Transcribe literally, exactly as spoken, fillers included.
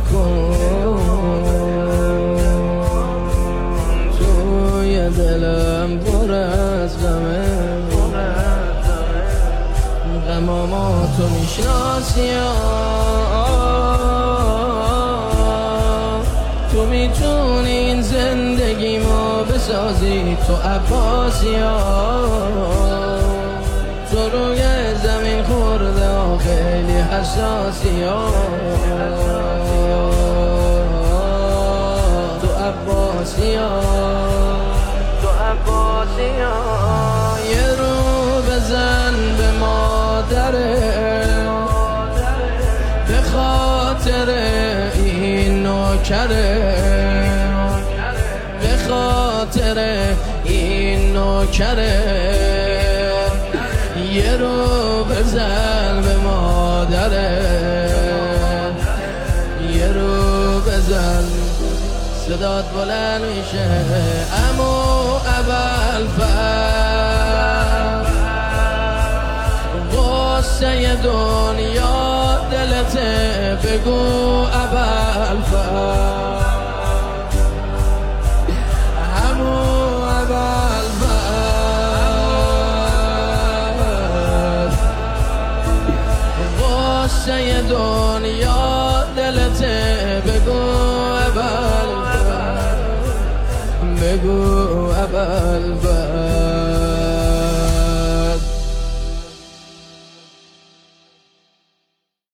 کن توی دلم پر از غمه غمامو تو میشناسی تو میتونی این زندگیمو بسازی تو عباسی تو روی زمین خورده و خیلی حساسی تو عباسی تو عباسی یه رو بزن به مادره به خاطر این نوکره به خاطر این نوکره یه رو بزن به مادره یه رو بزن صدات بلند میشه امو ابوالفضل غصه دنیا دلته بگو ابوالفضل امو ابوالفضل غصه دنیا دلته بگو ابوالفضل بگو ابوالفضل